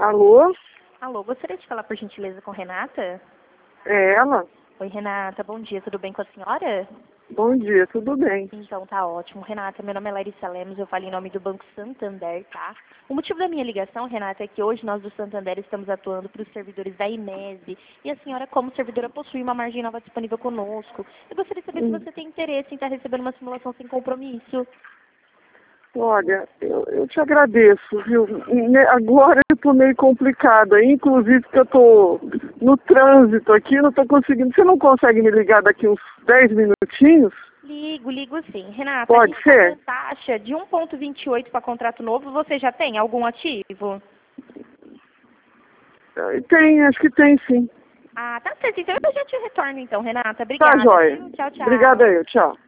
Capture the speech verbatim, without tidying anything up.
Alô? Alô, gostaria de falar por gentileza com Renata? É ela? Oi, Renata, bom dia, tudo bem com a senhora? Bom dia, tudo bem? Então tá ótimo. Renata, meu nome é Larissa Lemos, eu falo em nome do Banco Santander, tá? O motivo da minha ligação, Renata, é que hoje nós do Santander estamos atuando para os servidores da Imese e a senhora, como servidora, possui uma margem nova disponível conosco. Eu gostaria de saber se Hum. você tem interesse em estar recebendo uma simulação sem compromisso. Olha, eu, eu te agradeço, viu? Ne- Agora eu tô meio complicada, inclusive porque eu tô no trânsito aqui, não tô conseguindo. Você não consegue me ligar daqui uns dez minutinhos? Ligo, ligo sim. Renata, Pode a gente ser? tá com taxa de um vírgula vinte e oito para contrato novo, você já tem algum ativo? Eh, Tem, acho que tem sim. Ah, tá certo. Então eu já te retorno então, Renata. Tá, Obrigada, joia. viu? Tchau, tchau. Obrigada aí, tchau.